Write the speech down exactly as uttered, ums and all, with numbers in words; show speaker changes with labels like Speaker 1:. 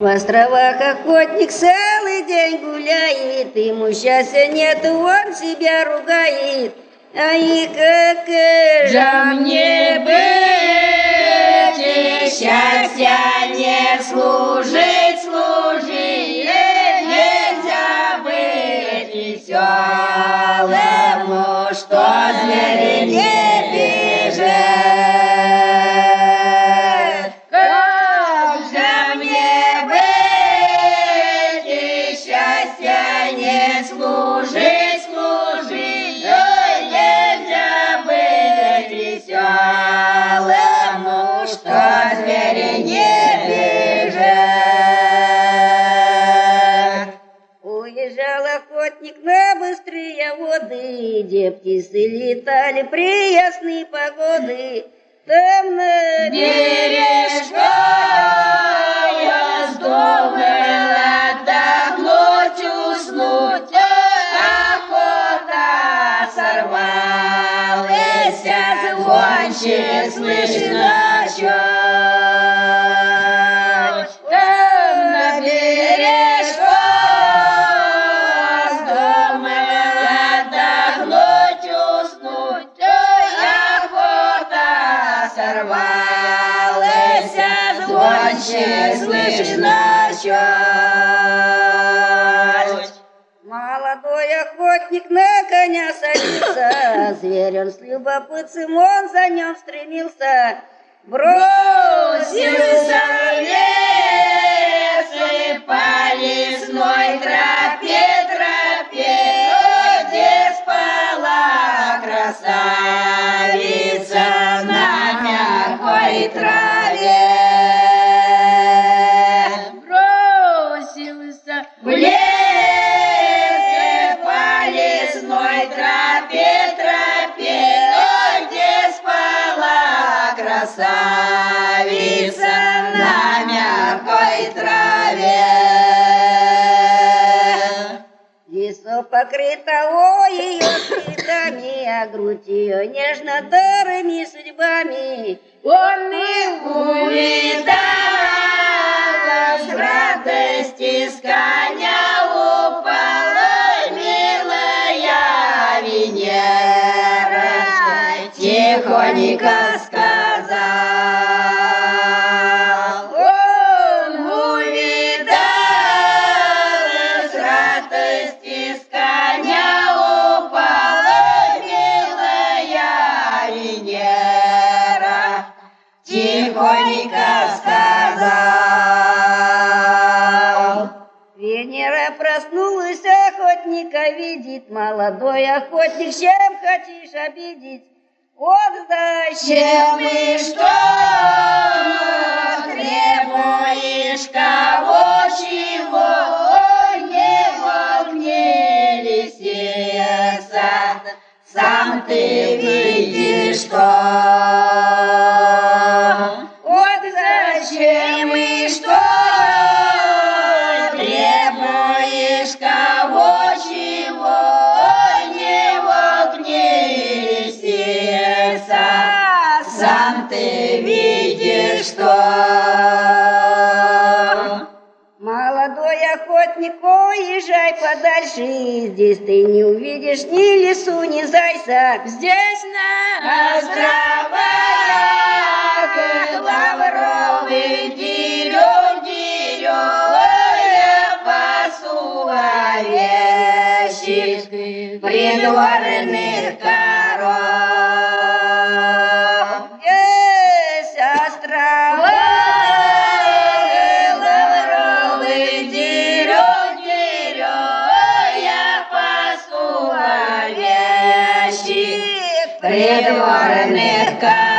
Speaker 1: В островах охотник целый день гуляет, ему счастья нет, он себя ругает. Ай, какая же мне быть, счастья нет, служить, служить, нельзя быть веселому, что звери не бежит. Как же мне быть, счастья нет, служить, служить, нельзя быть веселому, что звери не бежит. Уезжал охотник на быстрые воды, где птицы летали при ясные погоды. Там на бережка я вздумала отдохнуть, уснуть, охота сорвалась, звонче слышно чуть. Там на бережка вздумала отдохнуть, уснуть, охота сорвалась, звонче слышно чуть. Молодой охотник на коня садится, зверь он с любопытством, он за ним стремился. Бросился в лес и по лесной тропе, тропе, где спала красавица на мягкой траве. Бросился в лес по лесной тропе, тропе, где спала красавица на мягкой траве. Лицо покрыто ее цветами, а грудь ее нежно дарами судьбами. Он и увидал, с радости с коня упала милая Венера, тихонько сказал. Он увидал, с радости с коня упала милая Венера, тихонько сказал. Венера проснулась, охотника видит, молодой охотник, чем хочешь обидеть? Вот зачем и что требуешь, кого, чего, не волк, не лисица, сам ты видишь, что. Вот зачем и что требуешь, кого, чего, не волк, не лисица, сам ты видишь, что. Молодой охотник, уезжай подальше, здесь ты не увидишь ни лису, ни зайца. Здесь на островах лавровый дерев, дерев, пасу овечек, придворных коров. Здесь острова, лавровый дерев, дерев, я пасу овечек, придворных коров.